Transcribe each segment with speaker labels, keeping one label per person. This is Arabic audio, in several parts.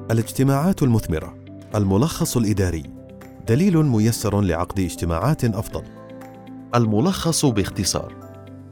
Speaker 1: الاجتماعات المثمرة. الملخص الإداري. دليل ميسر لعقد اجتماعات أفضل. الملخص باختصار: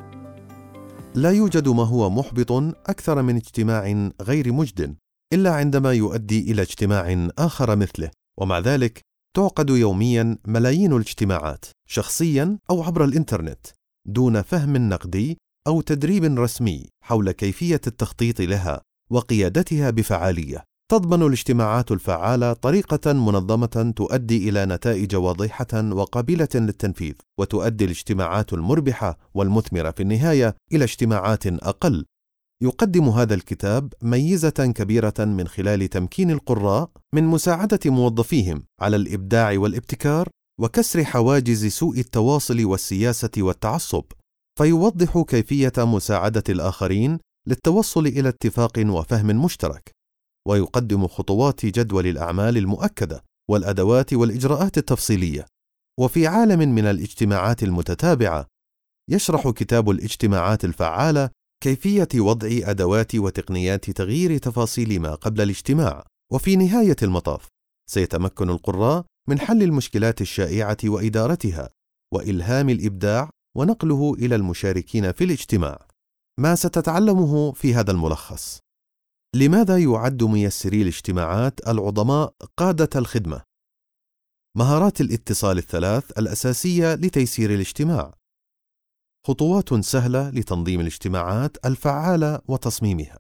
Speaker 1: لا يوجد ما هو محبط أكثر من اجتماع غير مجد، إلا عندما يؤدي إلى اجتماع آخر مثله، ومع ذلك تعقد يومياً ملايين الاجتماعات شخصياً أو عبر الإنترنت دون فهم نقدي أو تدريب رسمي حول كيفية التخطيط لها وقيادتها بفعالية. تضمن الاجتماعات الفعالة طريقة منظمة تؤدي إلى نتائج واضحة وقابلة للتنفيذ، وتؤدي الاجتماعات المربحة والمثمرة في النهاية إلى اجتماعات أقل. يقدم هذا الكتاب ميزة كبيرة من خلال تمكين القراء من مساعدة موظفيهم على الإبداع والابتكار وكسر حواجز سوء التواصل والسياسة والتعصب، فيوضح كيفية مساعدة الآخرين للتوصل إلى اتفاق وفهم مشترك، ويقدم خطوات جدول الأعمال المؤكدة والأدوات والإجراءات التفصيلية. وفي عالم من الاجتماعات المتتابعة، يشرح كتاب الاجتماعات الفعالة كيفية وضع أدوات وتقنيات تغيير تفاصيل ما قبل الاجتماع. وفي نهاية المطاف، سيتمكن القراء من حل المشكلات الشائعة وإدارتها، وإلهام الإبداع ونقله إلى المشاركين في الاجتماع. ما ستتعلمه في هذا الملخص: لماذا يعد ميسري الاجتماعات العظماء قادة الخدمة؟ مهارات الاتصال الثلاث الأساسية لتيسير الاجتماع. خطوات سهلة لتنظيم الاجتماعات الفعالة وتصميمها.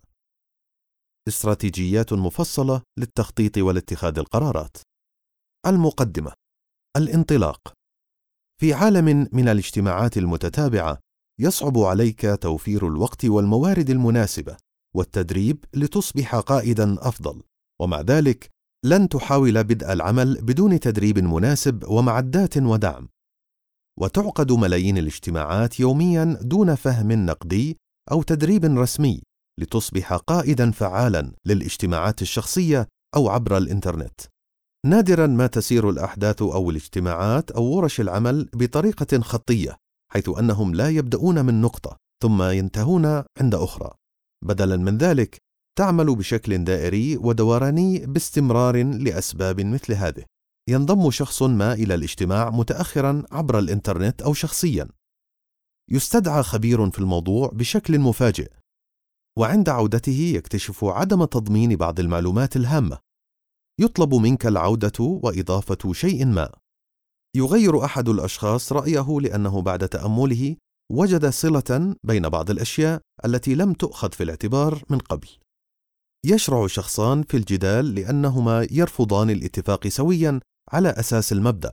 Speaker 1: استراتيجيات مفصلة للتخطيط والاتخاذ القرارات. المقدمة. الانطلاق. في عالم من الاجتماعات المتتابعة، يصعب عليك توفير الوقت والموارد المناسبة والتدريب لتصبح قائداً أفضل، ومع ذلك لن تحاول بدء العمل بدون تدريب مناسب ومعدات ودعم. وتعقد ملايين الاجتماعات يومياً دون فهم نقدي أو تدريب رسمي لتصبح قائداً فعالاً للاجتماعات الشخصية أو عبر الإنترنت. نادراً ما تسير الأحداث أو الاجتماعات أو ورش العمل بطريقة خطية، حيث أنهم لا يبدأون من نقطة ثم ينتهون عند أخرى. بدلاً من ذلك، تعمل بشكل دائري ودوراني باستمرار لأسباب مثل هذه. ينضم شخص ما إلى الاجتماع متأخراً عبر الإنترنت أو شخصياً. يستدعى خبير في الموضوع بشكل مفاجئ، وعند عودته يكتشف عدم تضمين بعض المعلومات الهامة. يطلب منك العودة وإضافة شيء ما. يغير أحد الأشخاص رأيه لأنه بعد تأمله وجد صلة بين بعض الأشياء التي لم تؤخذ في الاعتبار من قبل. يشرع شخصان في الجدال لأنهما يرفضان الاتفاق سوياً على أساس المبدأ.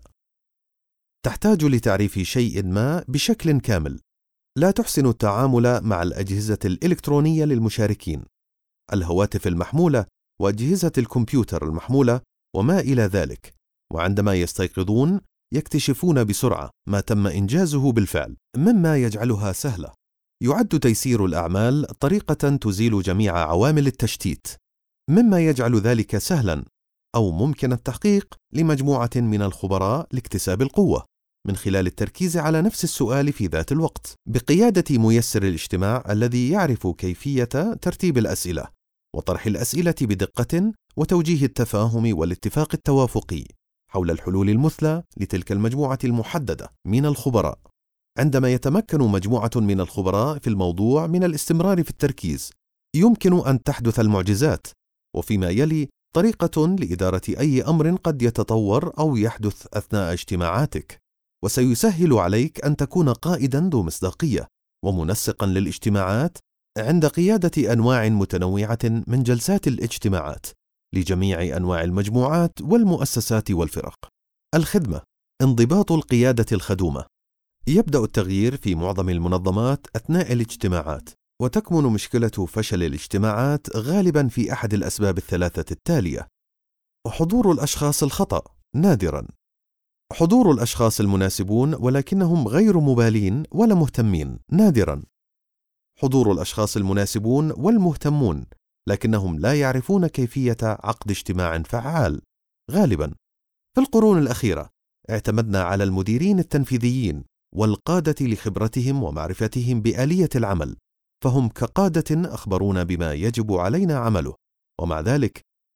Speaker 1: تحتاج لتعريف شيء ما بشكل كامل. لا تحسن التعامل مع الأجهزة الإلكترونية للمشاركين، الهواتف المحمولة وأجهزة الكمبيوتر المحمولة وما إلى ذلك، وعندما يستيقظون يكتشفون بسرعة ما تم إنجازه بالفعل، مما يجعلها سهلة. يعد تيسير الأعمال طريقة تزيل جميع عوامل التشتيت، مما يجعل ذلك سهلا أو ممكن التحقيق لمجموعة من الخبراء لاكتساب القوة من خلال التركيز على نفس السؤال في ذات الوقت، بقيادة ميسر الاجتماع الذي يعرف كيفية ترتيب الأسئلة وطرح الأسئلة بدقة وتوجيه التفاهم والاتفاق التوافقي حول الحلول المثلى لتلك المجموعة المحددة من الخبراء. عندما يتمكن مجموعة من الخبراء في الموضوع من الاستمرار في التركيز، يمكن أن تحدث المعجزات. وفيما يلي طريقة لإدارة أي أمر قد يتطور أو يحدث أثناء اجتماعاتك، وسيسهل عليك أن تكون قائداً ذو مصداقية ومنسقاً للاجتماعات عند قيادة أنواع متنوعة من جلسات الاجتماعات لجميع أنواع المجموعات والمؤسسات والفرق. الخدمة. انضباط القيادة الخدومة. يبدأ التغيير في معظم المنظمات أثناء الاجتماعات، وتكمن مشكلة فشل الاجتماعات غالباً في أحد الأسباب الثلاثة التالية: حضور الأشخاص الخطأ نادراً، حضور الأشخاص المناسبون ولكنهم غير مبالين ولا مهتمين نادراً، حضور الأشخاص المناسبون والمهتمون لكنهم لا يعرفون كيفية عقد اجتماع فعال غالباً. في القرون الأخيرة اعتمدنا على المديرين التنفيذيين والقادة لخبرتهم ومعرفتهم بآلية العمل، فهم كقادة أخبرونا بما يجب علينا عمله، ومع ذلك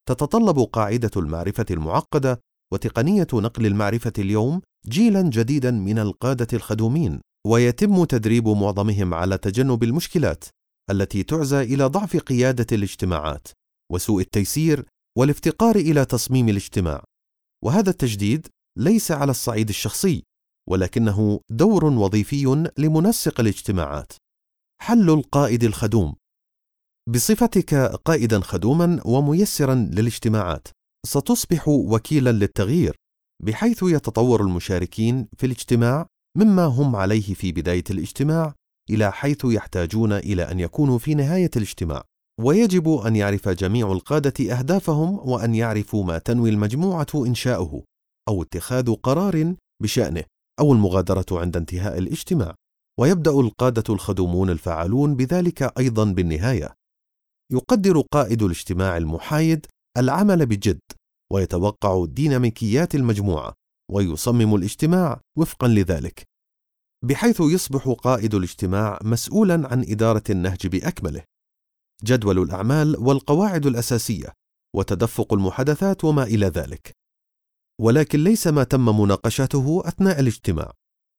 Speaker 1: تتطلب قاعدة المعرفة المعقدة وتقنية نقل المعرفة اليوم جيلاً جديداً من القادة الخدومين، ويتم تدريب معظمهم على تجنب المشكلات التي تعزى إلى ضعف قيادة الاجتماعات وسوء التيسير والافتقار إلى تصميم الاجتماع. وهذا التجديد ليس على الصعيد الشخصي، ولكنه دور وظيفي لمنسق الاجتماعات. حل القائد الخدوم. بصفتك قائداً خدوماً وميسراً للاجتماعات، ستصبح وكيلاً للتغيير، بحيث يتطور المشاركين في الاجتماع مما هم عليه في بداية الاجتماع إلى حيث يحتاجون إلى أن يكونوا في نهاية الاجتماع. ويجب أن يعرف جميع القادة أهدافهم، وأن يعرفوا ما تنوي المجموعة إنشاؤه أو اتخاذ قرار بشأنه أو المغادرة عند انتهاء الاجتماع. ويبدأ القادة الخدومون الفعالون بذلك أيضاً بالنهاية. يقدر قائد الاجتماع المحايد العمل بجد، ويتوقع ديناميكيات المجموعة، ويصمم الاجتماع وفقاً لذلك، بحيث يصبح قائد الاجتماع مسؤولاً عن إدارة النهج بأكمله، جدول الأعمال والقواعد الأساسية وتدفق المحادثات وما إلى ذلك، ولكن ليس ما تم مناقشته أثناء الاجتماع.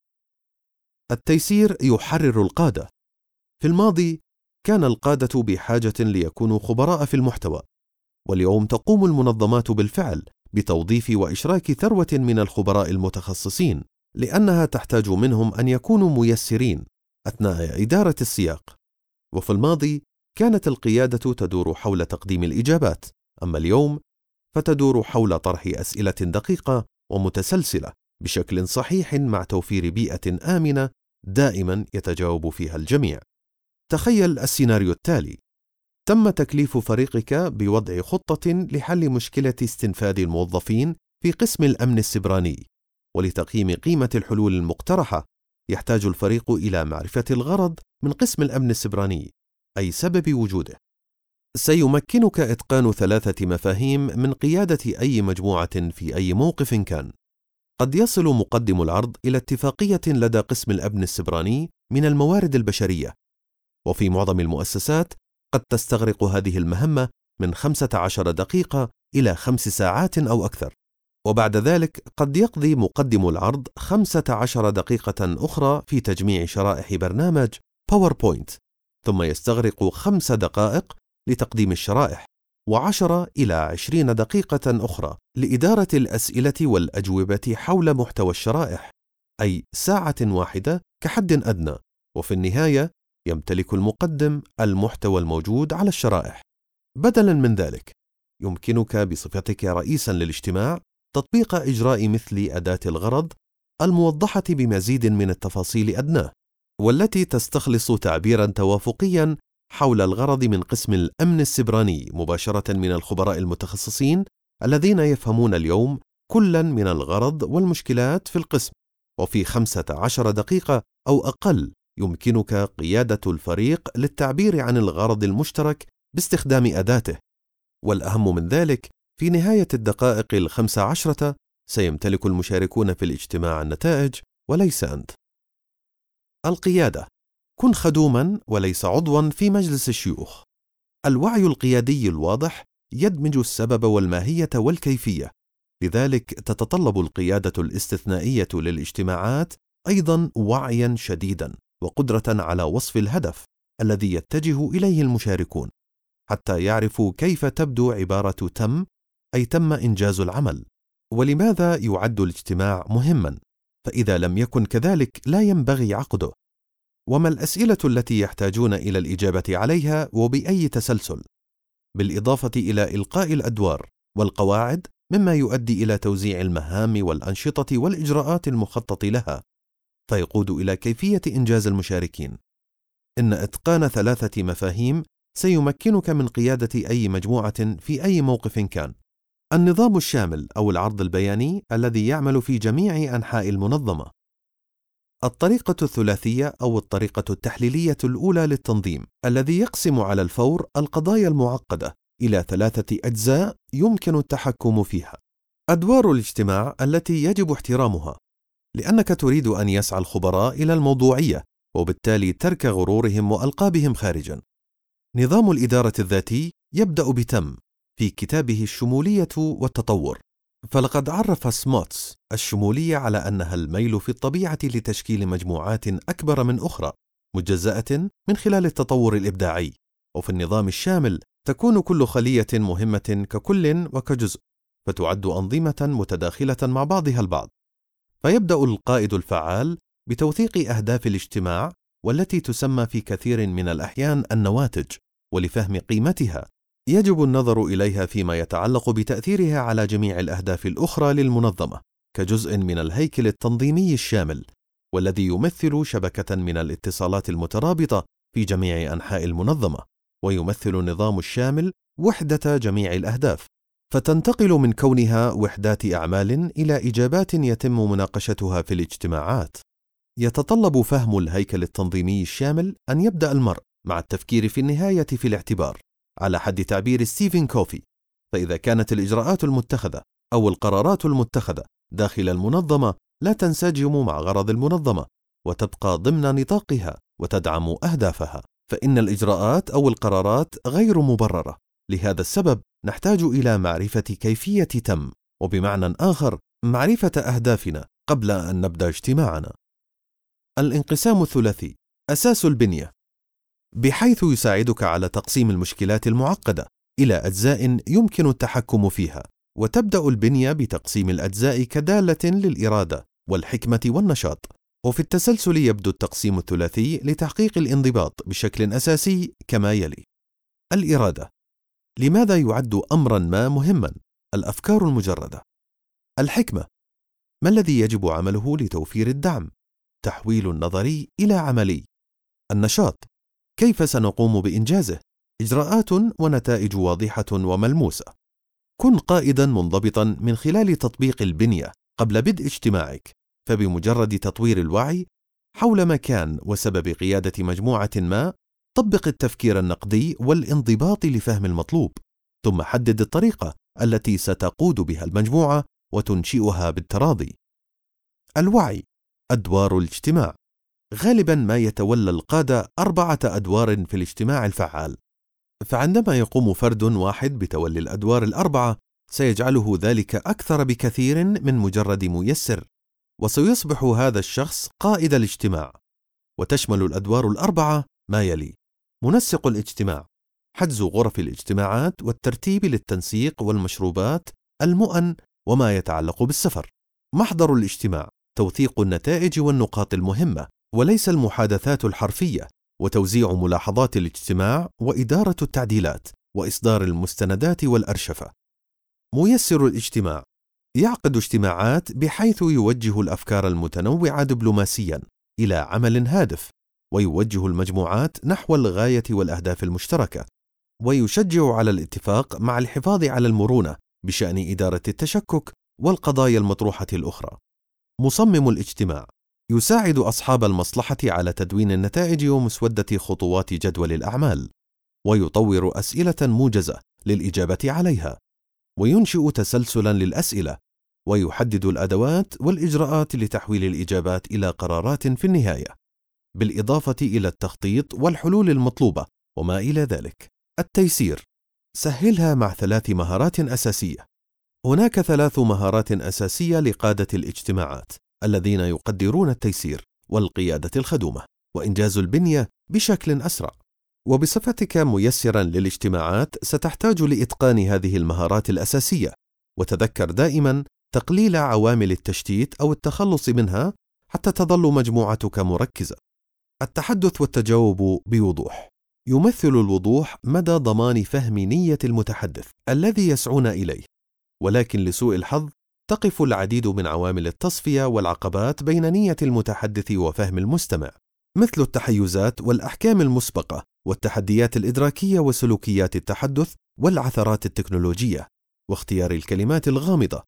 Speaker 1: التيسير يحرر القادة. في الماضي كان القادة بحاجة ليكونوا خبراء في المحتوى، واليوم تقوم المنظمات بالفعل بتوظيف وإشراك ثروة من الخبراء المتخصصين، لأنها تحتاج منهم أن يكونوا ميسرين أثناء إدارة السياق. وفي الماضي كانت القيادة تدور حول تقديم الإجابات، أما اليوم فتدور حول طرح أسئلة دقيقة ومتسلسلة بشكل صحيح، مع توفير بيئة آمنة دائما يتجاوب فيها الجميع. تخيل السيناريو التالي: تم تكليف فريقك بوضع خطة لحل مشكلة استنفاد الموظفين في قسم الأمن السبراني، ولتقييم قيمة الحلول المقترحة يحتاج الفريق إلى معرفة الغرض من قسم الأمن السبراني، أي سبب وجوده. سيمكنك إتقان 3 مفاهيم من قيادة أي مجموعة في أي موقف كان. قد يصل مقدم العرض إلى اتفاقية لدى قسم الأمن السبراني من الموارد البشرية، وفي معظم المؤسسات قد تستغرق هذه المهمة من 15 دقيقة إلى 5 ساعات أو أكثر، وبعد ذلك قد يقضي مقدم العرض 15 دقيقة أخرى في تجميع شرائح برنامج باوربوينت، ثم يستغرق 5 دقائق لتقديم الشرائح، و10 إلى 20 دقيقة أخرى لإدارة الأسئلة والأجوبة حول محتوى الشرائح، أي ساعة واحدة كحد أدنى. وفي النهاية يمتلك المقدم المحتوى الموجود على الشرائح. بدلاً من ذلك، يمكنك بصفتك رئيساً للاجتماع تطبيق إجراء مثل أداة الغرض الموضحة بمزيد من التفاصيل أدناه، والتي تستخلص تعبيراً توافقياً حول الغرض من قسم الأمن السبراني مباشرة من الخبراء المتخصصين الذين يفهمون اليوم كلاً من الغرض والمشكلات في القسم. وفي 15 دقيقة أو أقل يمكنك قيادة الفريق للتعبير عن الغرض المشترك باستخدام أداته. والأهم من ذلك، في نهاية الدقائق 15 سيمتلك المشاركون في الاجتماع النتائج وليس أنت. القيادة: كن خدوماً وليس عضواً في مجلس الشيوخ. الوعي القيادي الواضح يدمج السبب والماهية والكيفية، لذلك تتطلب القيادة الاستثنائية للاجتماعات أيضاً وعياً شديداً وقدرة على وصف الهدف الذي يتجه إليه المشاركون، حتى يعرفوا كيف تبدو عبارة تم، أي تم إنجاز العمل، ولماذا يعد الاجتماع مهماً، فإذا لم يكن كذلك لا ينبغي عقده، وما الأسئلة التي يحتاجون إلى الإجابة عليها وبأي تسلسل، بالإضافة إلى إلقاء الأدوار والقواعد، مما يؤدي إلى توزيع المهام والأنشطة والإجراءات المخطط لها، فيقود إلى كيفية إنجاز المشاركين. إن إتقان 3 مفاهيم سيمكنك من قيادة أي مجموعة في أي موقف كان. النظام الشامل أو العرض البياني الذي يعمل في جميع أنحاء المنظمة. الطريقة الثلاثية أو الطريقة التحليلية الأولى للتنظيم، الذي يقسم على الفور القضايا المعقدة إلى 3 أجزاء يمكن التحكم فيها. أدوار الاجتماع التي يجب احترامها، لأنك تريد أن يسعى الخبراء إلى الموضوعية، وبالتالي ترك غرورهم وألقابهم خارجاً. نظام الإدارة الذاتي يبدأ بتم، في كتابه الشمولية والتطور. فلقد عرف سموتس الشمولية على أنها الميل في الطبيعة لتشكيل مجموعات أكبر من أخرى مجزأة من خلال التطور الإبداعي. وفي النظام الشامل تكون كل خلية مهمة ككل وكجزء، فتعد أنظمة متداخلة مع بعضها البعض. فيبدأ القائد الفعال بتوثيق أهداف الاجتماع، والتي تسمى في كثير من الأحيان النواتج. ولفهم قيمتها يجب النظر إليها فيما يتعلق بتأثيرها على جميع الأهداف الأخرى للمنظمة كجزء من الهيكل التنظيمي الشامل، والذي يمثل شبكة من الاتصالات المترابطة في جميع أنحاء المنظمة، ويمثل النظام الشامل وحدة جميع الأهداف. فتنتقل من كونها وحدات أعمال إلى إجابات يتم مناقشتها في الاجتماعات. يتطلب فهم الهيكل التنظيمي الشامل أن يبدأ المرء مع التفكير في النهاية في الاعتبار، على حد تعبير ستيفن كوفي. فإذا كانت الإجراءات المتخذة أو القرارات المتخذة داخل المنظمة لا تنسجم مع غرض المنظمة وتبقى ضمن نطاقها وتدعم أهدافها، فإن الإجراءات أو القرارات غير مبررة. لهذا السبب نحتاج إلى معرفة كيفية تم، وبمعنى آخر معرفة أهدافنا قبل أن نبدأ اجتماعنا. الانقسام الثلاثي أساس البنية، بحيث يساعدك على تقسيم المشكلات المعقدة إلى أجزاء يمكن التحكم فيها. وتبدأ البنية بتقسيم الأجزاء كدالة للإرادة والحكمة والنشاط. وفي التسلسل يبدو التقسيم الثلاثي لتحقيق الانضباط بشكل أساسي كما يلي: الإرادة، لماذا يعد أمرا ما مهما؟ الأفكار المجردة. الحكمة، ما الذي يجب عمله لتوفير الدعم؟ تحويل النظري إلى عملي. النشاط، كيف سنقوم بإنجازه؟ إجراءات ونتائج واضحة وملموسة. كن قائدا منضبطا من خلال تطبيق البنية قبل بدء اجتماعك، فبمجرد تطوير الوعي حول مكان وسبب قيادة مجموعة ما، طبق التفكير النقدي والانضباط لفهم المطلوب، ثم حدد الطريقة التي ستقود بها المجموعة وتنشئها بالتراضي. الوعي، أدوار الاجتماع. غالبا ما يتولى القادة 4 أدوار في الاجتماع الفعال، فعندما يقوم فرد واحد بتولي الأدوار ال4 سيجعله ذلك أكثر بكثير من مجرد ميسر، وسيصبح هذا الشخص قائد الاجتماع. وتشمل الأدوار ال4 ما يلي: منسق الاجتماع، حجز غرف الاجتماعات والترتيب للتنسيق والمشروبات، المؤن وما يتعلق بالسفر. محضر الاجتماع، توثيق النتائج والنقاط المهمة وليس المحادثات الحرفية، وتوزيع ملاحظات الاجتماع وإدارة التعديلات وإصدار المستندات والأرشفة. ميسر الاجتماع، يعقد اجتماعات بحيث يوجه الأفكار المتنوعة دبلوماسيا إلى عمل هادف، ويوجه المجموعات نحو الغاية والأهداف المشتركة، ويشجع على الاتفاق مع الحفاظ على المرونة بشأن إدارة التشكك والقضايا المطروحة الأخرى. مصمم الاجتماع، يساعد أصحاب المصلحة على تدوين النتائج ومسودة خطوات جدول الأعمال، ويطور أسئلة موجزة للإجابة عليها، وينشئ تسلسلا للأسئلة، ويحدد الأدوات والإجراءات لتحويل الإجابات إلى قرارات في النهاية، بالإضافة إلى التخطيط والحلول المطلوبة وما إلى ذلك. التيسير، سهلها مع 3 مهارات أساسية. هناك 3 مهارات أساسية لقادة الاجتماعات الذين يقدرون التيسير والقيادة الخدومة وإنجاز البنية بشكل أسرع. وبصفتك ميسرا للاجتماعات ستحتاج لإتقان هذه المهارات الأساسية، وتذكر دائما تقليل عوامل التشتيت أو التخلص منها حتى تظل مجموعتك مركزة. التحدث والتجاوب بوضوح، يمثل الوضوح مدى ضمان فهم نية المتحدث الذي يسعون إليه، ولكن لسوء الحظ تقف العديد من عوامل التصفية والعقبات بين نية المتحدث وفهم المستمع، مثل التحيزات والأحكام المسبقة والتحديات الإدراكية وسلوكيات التحدث والعثرات التكنولوجية واختيار الكلمات الغامضة.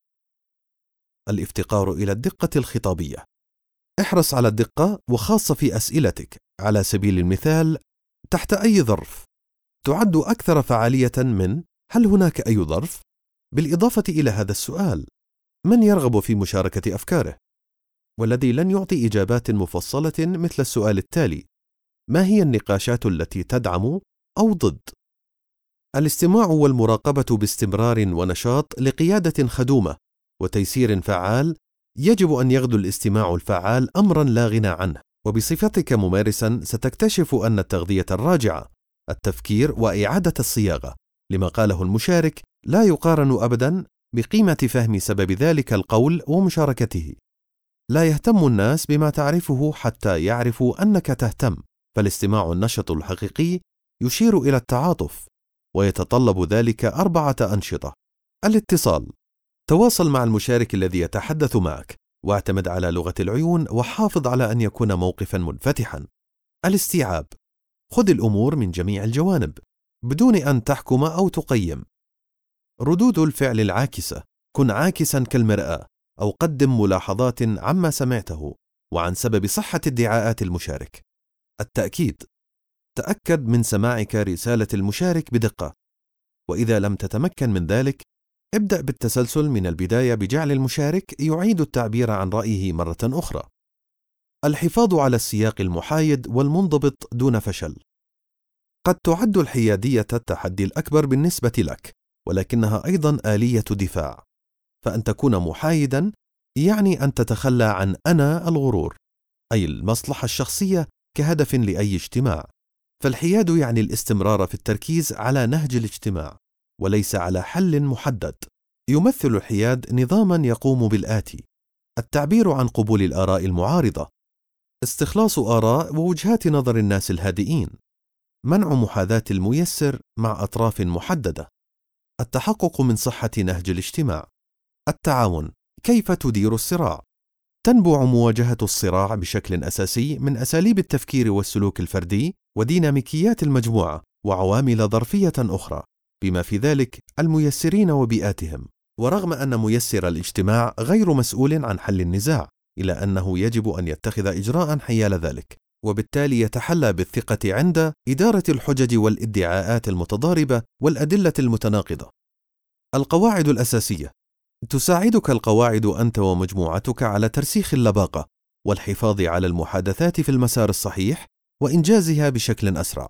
Speaker 1: الافتقار إلى الدقة الخطابية، احرص على الدقة وخاصة في أسئلتك. على سبيل المثال، تحت أي ظرف تعد أكثر فعالية من هل هناك أي ظرف؟ بالإضافة إلى هذا السؤال، من يرغب في مشاركة أفكاره؟ والذي لن يعطي إجابات مفصلة مثل السؤال التالي: ما هي النقاشات التي تدعم أو ضد؟ الاستماع والمراقبة باستمرار ونشاط لقيادة خدومة وتيسير فعال. يجب أن يغدو الاستماع الفعال أمرا لا غنى عنه، وبصفتك ممارسا ستكتشف أن التغذية الراجعة، التفكير وإعادة الصياغة لما قاله المشارك لا يقارن أبدا بقيمة فهم سبب ذلك القول ومشاركته. لا يهتم الناس بما تعرفه حتى يعرفوا أنك تهتم، فالاستماع النشط الحقيقي يشير إلى التعاطف، ويتطلب ذلك 4 أنشطة. الاتصال: تواصل مع المشارك الذي يتحدث معك، واعتمد على لغة العيون، وحافظ على أن يكون موقفا منفتحا. الاستيعاب: خذ الأمور من جميع الجوانب بدون أن تحكم أو تقيم. ردود الفعل العاكسة: كن عاكسا كالمرآة، أو قدم ملاحظات عما سمعته وعن سبب صحة ادعاءات المشارك. التأكيد: تأكد من سماعك رسالة المشارك بدقة، وإذا لم تتمكن من ذلك ابدأ بالتسلسل من البداية بجعل المشارك يعيد التعبير عن رأيه مرة أخرى. الحفاظ على السياق المحايد والمنضبط دون فشل. قد تعد الحيادية التحدي الأكبر بالنسبة لك، ولكنها أيضا آلية دفاع. فأن تكون محايدا يعني أن تتخلى عن أنا الغرور، أي المصلحة الشخصية، كهدف لأي اجتماع. فالحياد يعني الاستمرار في التركيز على نهج الاجتماع وليس على حل محدد. يمثل الحياد نظاما يقوم بالآتي: التعبير عن قبول الآراء المعارضة، استخلاص آراء ووجهات نظر الناس الهادئين، منع محاذاة الميسر مع أطراف محددة، التحقق من صحة نهج الاجتماع. التعاون: كيف تدير الصراع؟ تنبع مواجهة الصراع بشكل أساسي من أساليب التفكير والسلوك الفردي وديناميكيات المجموعة وعوامل ظرفية أخرى، بما في ذلك الميسرين وبيئاتهم. ورغم أن ميسر الاجتماع غير مسؤول عن حل النزاع، إلا أنه يجب أن يتخذ إجراء حيال ذلك، وبالتالي يتحلى بالثقة عند إدارة الحجج والادعاءات المتضاربة والأدلة المتناقضة. القواعد الأساسية: تساعدك القواعد أنت ومجموعتك على ترسيخ اللباقة والحفاظ على المحادثات في المسار الصحيح وإنجازها بشكل أسرع.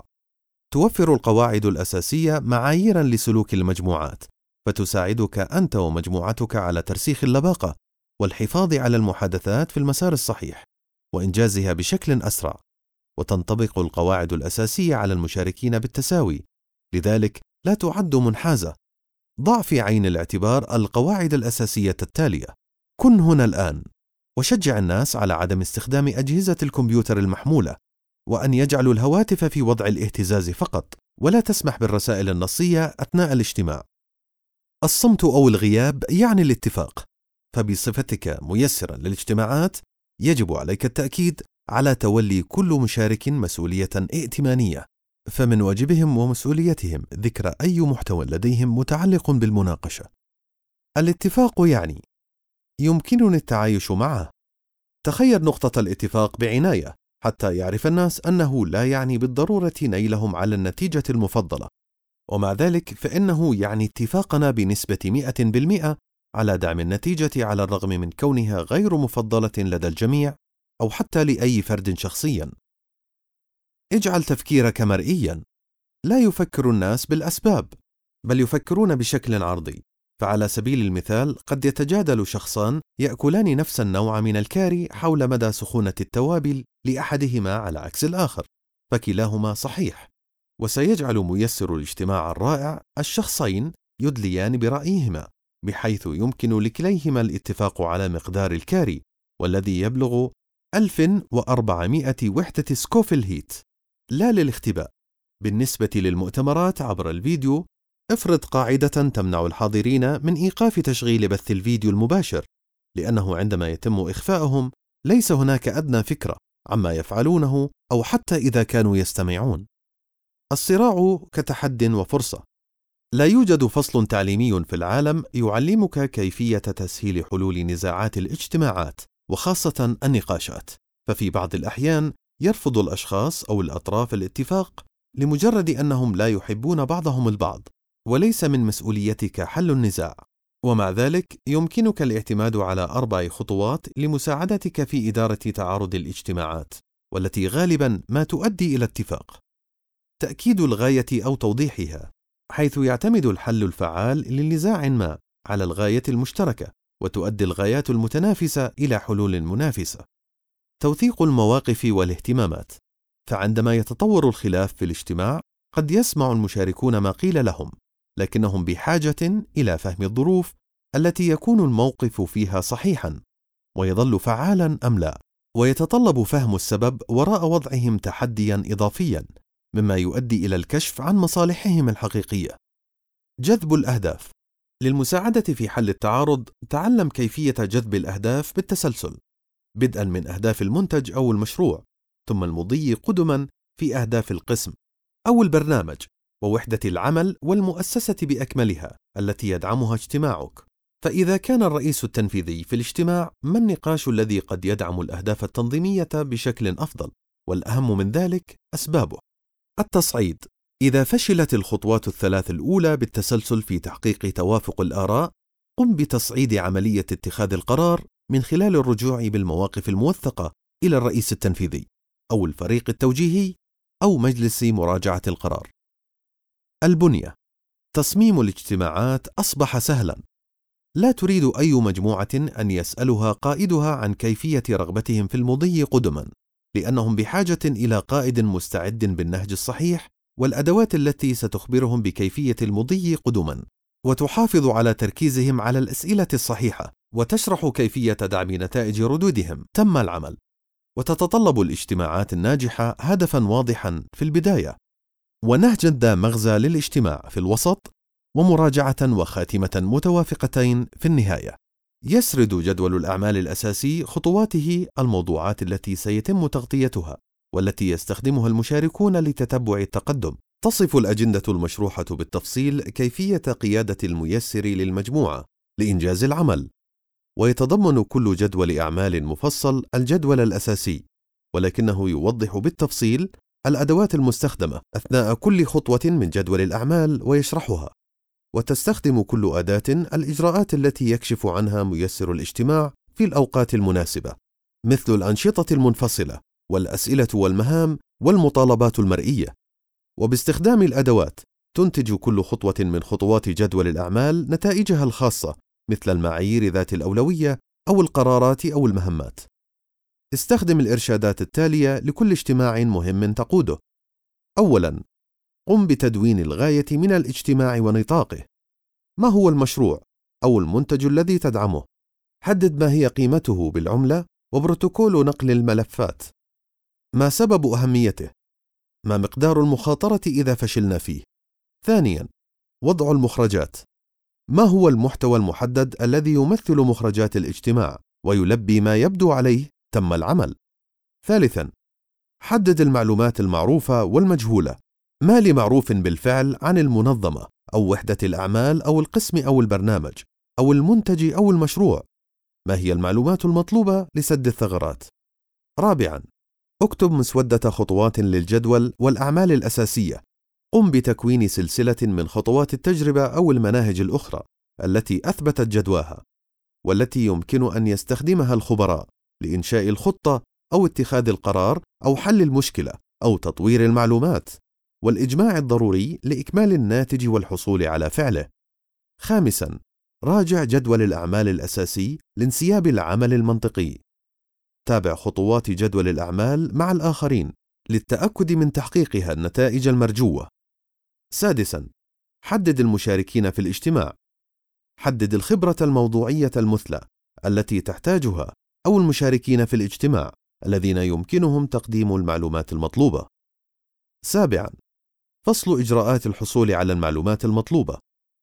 Speaker 1: توفر القواعد الأساسية معاييرا لسلوك المجموعات، فتساعدك أنت ومجموعتك على ترسيخ اللباقة والحفاظ على المحادثات في المسار الصحيح وإنجازها بشكل أسرع. وتنطبق القواعد الأساسية على المشاركين بالتساوي، لذلك لا تعد منحازة. ضع في عين الاعتبار القواعد الأساسية التالية: كن هنا الآن، وشجع الناس على عدم استخدام أجهزة الكمبيوتر المحمولة، وأن يجعلوا الهواتف في وضع الاهتزاز فقط، ولا تسمح بالرسائل النصية أثناء الاجتماع. الصمت أو الغياب يعني الاتفاق، فبصفتك ميسرا للاجتماعات يجب عليك التأكيد على تولي كل مشارك مسؤولية ائتمانية، فمن واجبهم ومسؤوليتهم ذكر أي محتوى لديهم متعلق بالمناقشة. الاتفاق يعني يمكنني التعايش معه. تخير نقطة الاتفاق بعناية حتى يعرف الناس أنه لا يعني بالضرورة نيلهم على النتيجة المفضلة، ومع ذلك فإنه يعني اتفاقنا بنسبة 100% على دعم النتيجة على الرغم من كونها غير مفضلة لدى الجميع أو حتى لأي فرد شخصيا. اجعل تفكيرك مرئيا. لا يفكر الناس بالأسباب، بل يفكرون بشكل عرضي. فعلى سبيل المثال قد يتجادل شخصان يأكلان نفس النوع من الكاري حول مدى سخونة التوابل لأحدهما على عكس الآخر، فكلاهما صحيح. وسيجعل ميسر الاجتماع الرائع الشخصين يدليان برأيهما، بحيث يمكن لكليهما الاتفاق على مقدار الكاري، والذي يبلغ 1400 وحدة سكوفيل هيت. لا للاختباء. بالنسبة للمؤتمرات عبر الفيديو، افرض قاعدة تمنع الحاضرين من إيقاف تشغيل بث الفيديو المباشر، لأنه عندما يتم إخفاؤهم ليس هناك أدنى فكرة عما يفعلونه أو حتى إذا كانوا يستمعون. الصراع كتحد وفرصة. لا يوجد فصل تعليمي في العالم يعلمك كيفية تسهيل حلول نزاعات الاجتماعات، وخاصة النقاشات، ففي بعض الأحيان يرفض الأشخاص أو الأطراف الاتفاق لمجرد أنهم لا يحبون بعضهم البعض، وليس من مسؤوليتك حل النزاع. ومع ذلك يمكنك الاعتماد على 4 خطوات لمساعدتك في إدارة تعارض الاجتماعات، والتي غالبا ما تؤدي إلى اتفاق. تأكيد الغاية أو توضيحها. حيث يعتمد الحل الفعال لنزاع ما على الغاية المشتركة، وتؤدي الغايات المتنافسة إلى حلول منافسة. توثيق المواقف والاهتمامات. فعندما يتطور الخلاف في الاجتماع، قد يسمع المشاركون ما قيل لهم، لكنهم بحاجة إلى فهم الظروف التي يكون الموقف فيها صحيحاً ويظل فعالاً أم لا، ويتطلب فهم السبب وراء وضعهم تحدياً إضافياً، مما يؤدي إلى الكشف عن مصالحهم الحقيقية. جذب الأهداف. للمساعدة في حل التعارض، تعلم كيفية جذب الأهداف بالتسلسل، بدءاً من أهداف المنتج أو المشروع، ثم المضي قدماً في أهداف القسم أو البرنامج، ووحدة العمل والمؤسسة بأكملها التي يدعمها اجتماعك. فإذا كان الرئيس التنفيذي في الاجتماع، ما النقاش الذي قد يدعم الأهداف التنظيمية بشكل أفضل؟ والأهم من ذلك أسبابه. التصعيد. إذا فشلت الخطوات الثلاث الأولى بالتسلسل في تحقيق توافق الآراء، قم بتصعيد عملية اتخاذ القرار من خلال الرجوع بالمواقف الموثقة إلى الرئيس التنفيذي أو الفريق التوجيهي أو مجلس مراجعة القرار. البنية. تصميم الاجتماعات أصبح سهلاً. لا تريد أي مجموعة أن يسألها قائدها عن كيفية رغبتهم في المضي قدماً، لأنهم بحاجة إلى قائد مستعد بالنهج الصحيح والأدوات التي ستخبرهم بكيفية المضي قدماً، وتحافظ على تركيزهم على الأسئلة الصحيحة، وتشرح كيفية دعم نتائج ردودهم. تم العمل. وتتطلب الاجتماعات الناجحة هدفاً واضحاً في البداية، ونهجاً ذا مغزى للاجتماع في الوسط، ومراجعة وخاتمة متوافقتين في النهاية. يسرد جدول الأعمال الأساسي خطواته، الموضوعات التي سيتم تغطيتها والتي يستخدمها المشاركون لتتبع التقدم. تصف الأجندة المشروحة بالتفصيل كيفية قيادة الميسر للمجموعة لإنجاز العمل، ويتضمن كل جدول أعمال مفصل الجدول الأساسي، ولكنه يوضح بالتفصيل الأدوات المستخدمة أثناء كل خطوة من جدول الأعمال ويشرحها. وتستخدم كل أداة الإجراءات التي يكشف عنها ميسر الاجتماع في الأوقات المناسبة، مثل الأنشطة المنفصلة والأسئلة والمهام والمطالبات المرئية. وباستخدام الأدوات تنتج كل خطوة من خطوات جدول الأعمال نتائجها الخاصة، مثل المعايير ذات الأولوية أو القرارات أو المهمات. استخدم الإرشادات التالية لكل اجتماع مهم تقوده. أولاً، قم بتدوين الغاية من الاجتماع ونطاقه. ما هو المشروع أو المنتج الذي تدعمه؟ حدد ما هي قيمته بالعملة وبروتوكول نقل الملفات. ما سبب أهميته؟ ما مقدار المخاطرة إذا فشلنا فيه؟ ثانياً، وضع المخرجات. ما هو المحتوى المحدد الذي يمثل مخرجات الاجتماع ويلبي ما يبدو عليه تم العمل؟ ثالثاً، حدد المعلومات المعروفة والمجهولة. ما لي معروف بالفعل عن المنظمة أو وحدة الأعمال أو القسم أو البرنامج أو المنتج أو المشروع؟ ما هي المعلومات المطلوبة لسد الثغرات؟ رابعاً، اكتب مسودة خطوات للجدول والأعمال الأساسية. قم بتكوين سلسلة من خطوات التجربة أو المناهج الأخرى التي أثبتت جدواها، والتي يمكن أن يستخدمها الخبراء لإنشاء الخطة أو اتخاذ القرار أو حل المشكلة أو تطوير المعلومات، والإجماع الضروري لإكمال الناتج والحصول على فعله. خامساً، راجع جدول الأعمال الأساسي لانسياب العمل المنطقي. تابع خطوات جدول الأعمال مع الآخرين للتأكد من تحقيقها النتائج المرجوة. سادساً، حدد المشاركين في الاجتماع. حدد الخبرة الموضوعية المثلى التي تحتاجها أو المشاركين في الاجتماع الذين يمكنهم تقديم المعلومات المطلوبة. سابعاً، فصل إجراءات الحصول على المعلومات المطلوبة.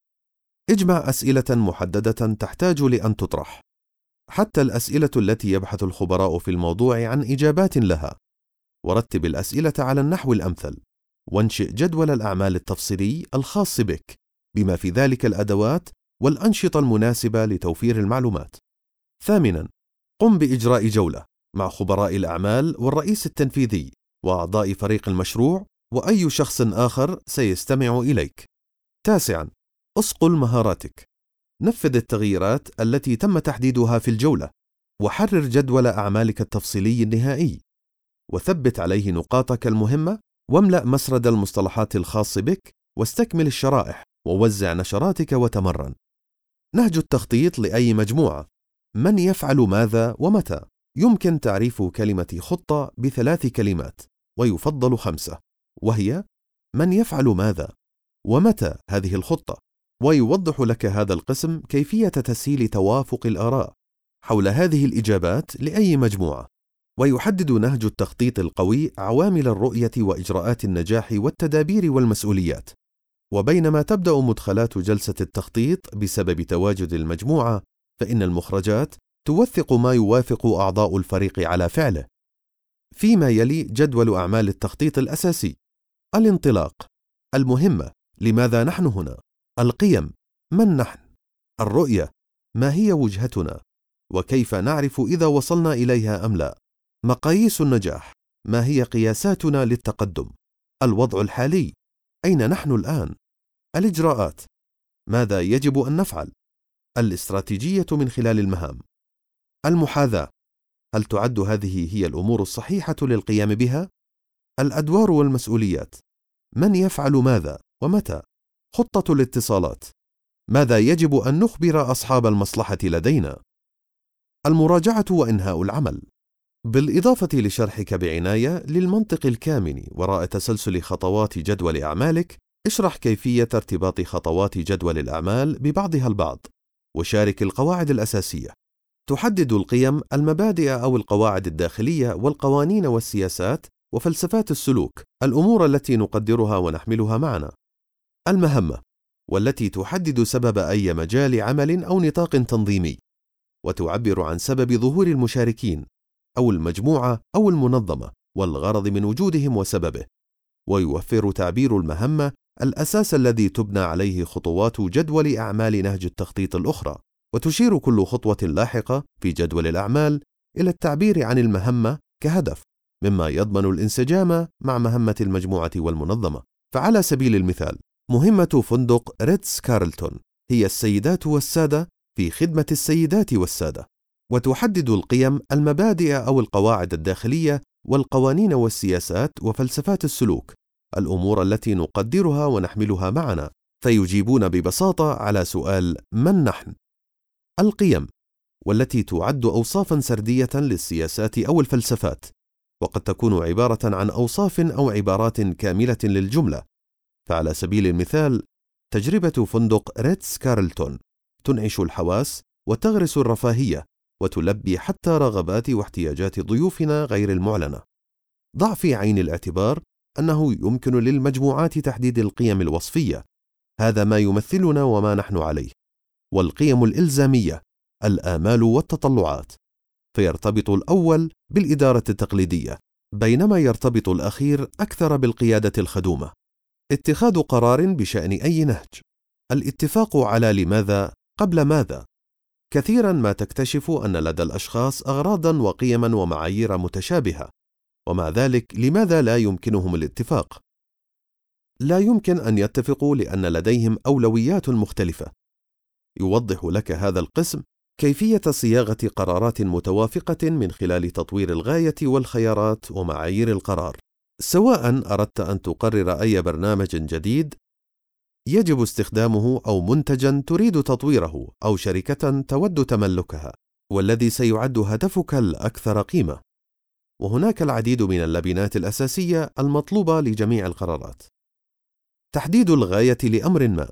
Speaker 1: اجمع أسئلة محددة تحتاج لأن تطرح، حتى الأسئلة التي يبحث الخبراء في الموضوع عن إجابات لها، ورتب الأسئلة على النحو الأمثل، وانشئ جدول الأعمال التفصيلي الخاص بك بما في ذلك الأدوات والأنشطة المناسبة لتوفير المعلومات. ثامناً، قم بإجراء جولة مع خبراء الأعمال والرئيس التنفيذي وأعضاء فريق المشروع وأي شخص آخر سيستمع إليك. تاسعاً، أصقل مهاراتك. نفذ التغييرات التي تم تحديدها في الجولة، وحرر جدول أعمالك التفصيلي النهائي، وثبت عليه نقاطك المهمة، واملأ مسرد المصطلحات الخاص بك واستكمل الشرائح ووزع نشراتك وتمرن. نهج التخطيط لأي مجموعة: من يفعل ماذا ومتى؟ يمكن تعريف كلمة خطة ب3 كلمات، ويفضل 5، وهي: من يفعل ماذا؟ ومتى هذه الخطة؟ ويوضح لك هذا القسم كيفية تسهيل توافق الآراء حول هذه الإجابات لأي مجموعة. ويحدد نهج التخطيط القوي عوامل الرؤية وإجراءات النجاح والتدابير والمسؤوليات. وبينما تبدأ مدخلات جلسة التخطيط بسبب تواجد المجموعة، فإن المخرجات توثق ما يوافق أعضاء الفريق على فعله. فيما يلي جدول أعمال التخطيط الأساسي: الانطلاق، المهمة، لماذا نحن هنا، القيم، من نحن، الرؤية، ما هي وجهتنا، وكيف نعرف إذا وصلنا إليها أم لا، مقاييس النجاح، ما هي قياساتنا للتقدم، الوضع الحالي، أين نحن الآن، الإجراءات، ماذا يجب أن نفعل، الاستراتيجية من خلال المهام، المحاذاة، هل تعد هذه هي الأمور الصحيحة للقيام بها، الأدوار والمسؤوليات، من يفعل ماذا ومتى، خطة الاتصالات، ماذا يجب أن نخبر أصحاب المصلحة لدينا، المراجعة وإنهاء العمل، بالإضافة لشرحك بعناية للمنطق الكامن وراء تسلسل خطوات جدول أعمالك. اشرح كيفية ارتباط خطوات جدول الأعمال ببعضها البعض، وشارك القواعد الأساسية. تحدد القيم، المبادئ أو القواعد الداخلية، والقوانين والسياسات وفلسفات السلوك، الأمور التي نقدرها ونحملها معنا. المهمة، والتي تحدد سبب أي مجال عمل أو نطاق تنظيمي، وتعبر عن سبب ظهور المشاركين أو المجموعة أو المنظمة والغرض من وجودهم وسببه. ويوفر تعبير المهمة الأساس الذي تبنى عليه خطوات جدول أعمال نهج التخطيط الأخرى. وتشير كل خطوة لاحقة في جدول الأعمال إلى التعبير عن المهمة كهدف، مما يضمن الانسجام مع مهمة المجموعة والمنظمة. فعلى سبيل المثال، مهمة فندق ريتز كارلتون هي السيدات والسادة في خدمة السيدات والسادة. وتحدد القيم، المبادئ أو القواعد الداخلية، والقوانين والسياسات وفلسفات السلوك، الأمور التي نقدرها ونحملها معنا. فيجيبون ببساطة على سؤال من نحن. القيم، والتي تعد أوصافاً سردية للسياسات أو الفلسفات، وقد تكون عبارة عن أوصاف أو عبارات كاملة للجملة. فعلى سبيل المثال، تجربة فندق ريتز كارلتون تنعش الحواس وتغرس الرفاهية وتلبي حتى رغبات واحتياجات ضيوفنا غير المعلنة. ضع في عين الاعتبار أنه يمكن للمجموعات تحديد القيم الوصفية، هذا ما يمثلنا وما نحن عليه، والقيم الإلزامية، الآمال والتطلعات. فيرتبط الأول بالإدارة التقليدية، بينما يرتبط الأخير أكثر بالقيادة الخدومة. اتخاذ قرار بشأن أي نهج، الاتفاق على لماذا قبل ماذا. كثيرا ما تكتشف أن لدى الأشخاص أغراضا وقيما ومعايير متشابهة، ومع ذلك لماذا لا يمكنهم الاتفاق؟ لا يمكن أن يتفقوا لأن لديهم أولويات مختلفة. يوضح لك هذا القسم كيفية صياغة قرارات متوافقة من خلال تطوير الغاية والخيارات ومعايير القرار. سواء أردت أن تقرر أي برنامج جديد يجب استخدامه، أو منتجا تريد تطويره، أو شركة تود تملكها، والذي سيعد هدفك الأكثر قيمة. وهناك العديد من اللبنات الأساسية المطلوبة لجميع القرارات. تحديد الغاية لأمر ما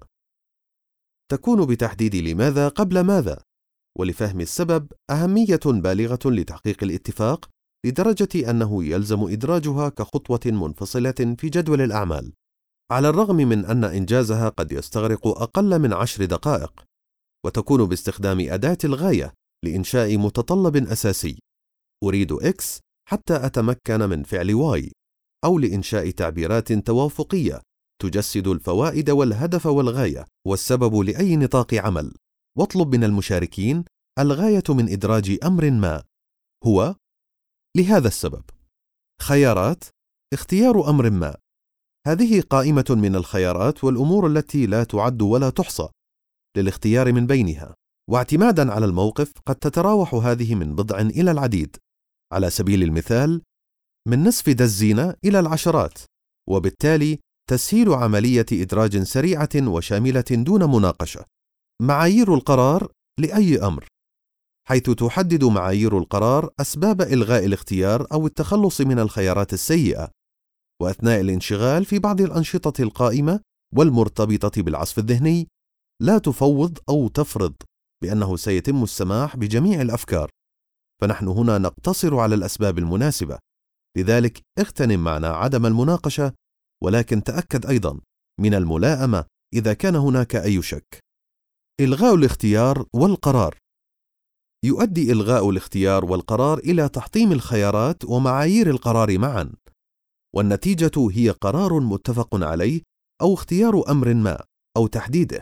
Speaker 1: تكون بتحديد لماذا قبل ماذا، ولفهم السبب أهمية بالغة لتحقيق الاتفاق، لدرجة أنه يلزم إدراجها كخطوة منفصلة في جدول الأعمال، على الرغم من أن إنجازها قد يستغرق أقل من 10 دقائق. وتكون باستخدام أداة الغاية لإنشاء متطلب أساسي: أريد X حتى أتمكن من فعل Y، أو لإنشاء تعبيرات توافقية تجسد الفوائد والهدف والغاية والسبب لأي نطاق عمل. واطلب من المشاركين الغاية من إدراج أمر ما هو لهذا السبب. خيارات: اختيار أمر ما. هذه قائمة من الخيارات والأمور التي لا تعد ولا تحصى للاختيار من بينها، واعتمادا على الموقف قد تتراوح هذه من بضع إلى العديد. على سبيل المثال، من نصف دزينة إلى العشرات، وبالتالي تسهيل عملية إدراج سريعة وشاملة دون مناقشة. معايير القرار لأي أمر، حيث تحدد معايير القرار أسباب إلغاء الاختيار أو التخلص من الخيارات السيئة، وأثناء الانشغال في بعض الأنشطة القائمة والمرتبطة بالعصف الذهني، لا تفوض أو تفرض بأنه سيتم السماح بجميع الأفكار، فنحن هنا نقتصر على الأسباب المناسبة. لذلك اغتنم معنا عدم المناقشة، ولكن تأكد أيضا من الملائمة إذا كان هناك أي شك. إلغاء الاختيار والقرار. يؤدي إلغاء الاختيار والقرار إلى تحطيم الخيارات ومعايير القرار معا، والنتيجة هي قرار متفق عليه أو اختيار أمر ما أو تحديده.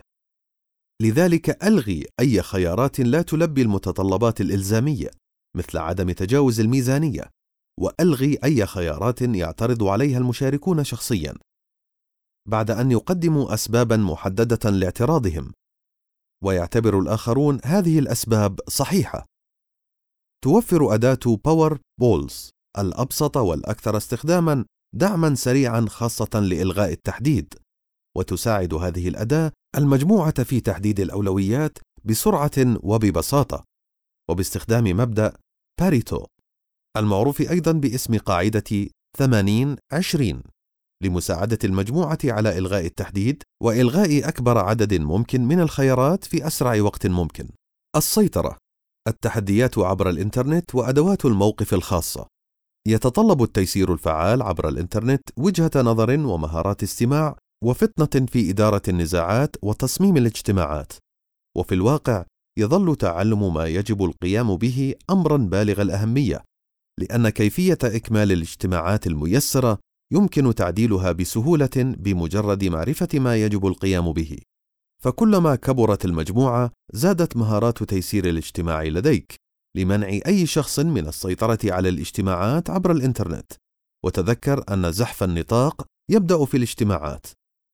Speaker 1: لذلك ألغي أي خيارات لا تلبي المتطلبات الإلزامية، مثل عدم تجاوز الميزانية، وألغي أي خيارات يعترض عليها المشاركون شخصيا، بعد أن يقدموا أسبابا محددة لاعتراضهم، ويعتبر الآخرون هذه الأسباب صحيحة. توفر أداة باور بولز الأبسط والأكثر استخداما دعما سريعا خاصة لإلغاء التحديد، وتساعد هذه الأداة المجموعة في تحديد الأولويات بسرعة وببساطة، وباستخدام مبدأ باريتو المعروف أيضا باسم قاعدة 80-20 لمساعدة المجموعة على إلغاء التحديد وإلغاء أكبر عدد ممكن من الخيارات في أسرع وقت ممكن. السيطرة. التحديات عبر الإنترنت وأدوات الموقف الخاصة. يتطلب التيسير الفعال عبر الإنترنت وجهة نظر ومهارات استماع وفطنة في إدارة النزاعات وتصميم الاجتماعات، وفي الواقع يظل تعلم ما يجب القيام به أمرا بالغ الأهمية، لأن كيفية إكمال الاجتماعات الميسرة يمكن تعديلها بسهولة بمجرد معرفة ما يجب القيام به. فكلما كبرت المجموعة زادت مهارات تيسير الاجتماع لديك لمنع أي شخص من السيطرة على الاجتماعات عبر الإنترنت. وتذكر أن زحف النطاق يبدأ في الاجتماعات.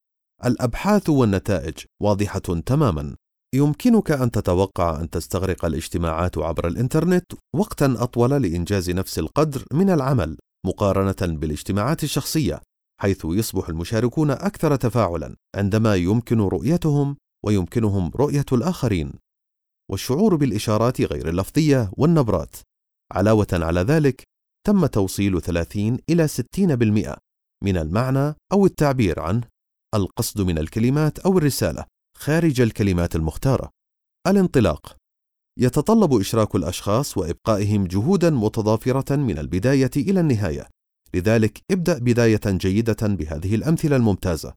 Speaker 1: الأبحاث والنتائج واضحة تماما. يمكنك أن تتوقع أن تستغرق الاجتماعات عبر الإنترنت وقتا أطول لإنجاز نفس القدر من العمل مقارنة بالاجتماعات الشخصية، حيث يصبح المشاركون أكثر تفاعلا عندما يمكن رؤيتهم ويمكنهم رؤية الآخرين، والشعور بالإشارات غير اللفظية والنبرات. علاوة على ذلك، تم توصيل 30 إلى 60% من المعنى أو التعبير عنه القصد من الكلمات أو الرسالة خارج الكلمات المختارة. الانطلاق. يتطلب إشراك الأشخاص وإبقائهم جهودا متضافرة من البداية إلى النهاية، لذلك ابدأ بداية جيدة بهذه الأمثلة الممتازة.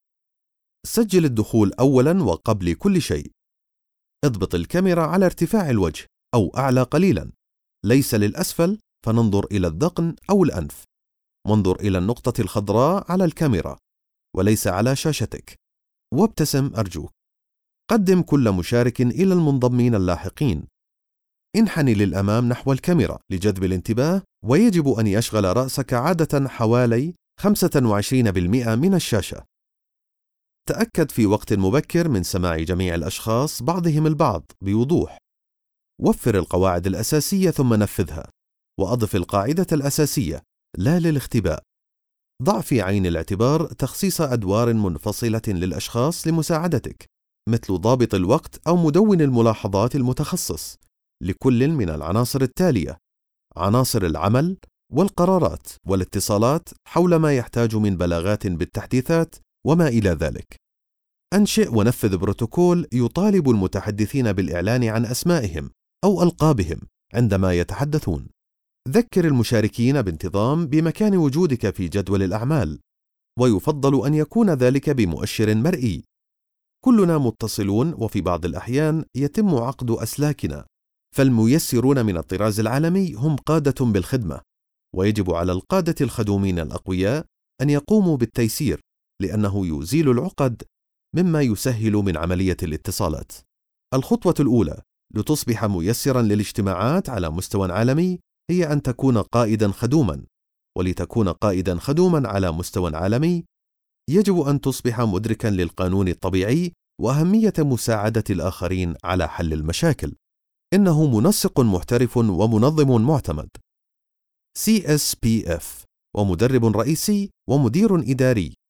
Speaker 1: سجل الدخول أولا وقبل كل شيء. اضبط الكاميرا على ارتفاع الوجه أو أعلى قليلا، ليس للأسفل، فننظر إلى الذقن أو الأنف. وانظر إلى النقطة الخضراء على الكاميرا وليس على شاشتك، وابتسم أرجوك. قدم كل مشارك إلى المنضمين اللاحقين. انحني للأمام نحو الكاميرا لجذب الانتباه، ويجب أن يشغل رأسك عادة حوالي 25% من الشاشة. تأكد في وقت مبكر من سماع جميع الأشخاص بعضهم البعض بوضوح. وفر القواعد الأساسية ثم نفذها، وأضف القاعدة الأساسية لا للاختباء. ضع في عين الاعتبار تخصيص أدوار منفصلة للأشخاص لمساعدتك، مثل ضابط الوقت أو مدون الملاحظات المتخصص لكل من العناصر التالية: عناصر العمل والقرارات والاتصالات حول ما يحتاج من بلاغات بالتحديثات وما إلى ذلك. أنشئ ونفذ بروتوكول يطالب المتحدثين بالإعلان عن أسمائهم أو ألقابهم عندما يتحدثون. ذكر المشاركين بانتظام بمكان وجودك في جدول الأعمال، ويفضل أن يكون ذلك بمؤشر مرئي. كلنا متصلون، وفي بعض الأحيان يتم عقد أسلاكنا، فالميسرون من الطراز العالمي هم قادة بالخدمة، ويجب على القادة الخدومين الأقوياء أن يقوموا بالتيسير، لأنه يزيل العقد مما يسهل من عملية الاتصالات. الخطوة الأولى لتصبح ميسرا للاجتماعات على مستوى عالمي هي أن تكون قائدا خدوما، ولتكون قائدا خدوما على مستوى عالمي يجب أن تصبح مدركا للقانون الطبيعي وأهمية مساعدة الآخرين على حل المشاكل. إنه منسق محترف ومنظم معتمد CSPF، ومدرب رئيسي ومدير إداري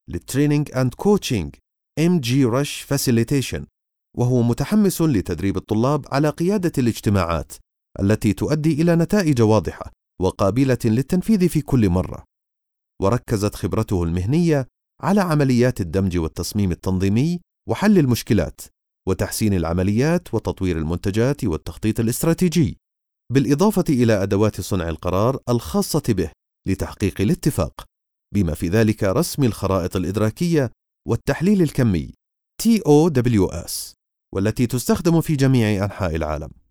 Speaker 1: للتريننج أند كوتشنج MG Rush Facilitation، وهو متحمس لتدريب الطلاب على قيادة الاجتماعات التي تؤدي إلى نتائج واضحة وقابلة للتنفيذ في كل مرة. وركزت خبرته المهنية على عمليات الدمج والتصميم التنظيمي وحل المشكلات وتحسين العمليات وتطوير المنتجات والتخطيط الاستراتيجي، بالإضافة إلى أدوات صنع القرار الخاصة به لتحقيق الاتفاق، بما في ذلك رسم الخرائط الإدراكية والتحليل الكمي TOWS، والتي تستخدم في جميع أنحاء العالم.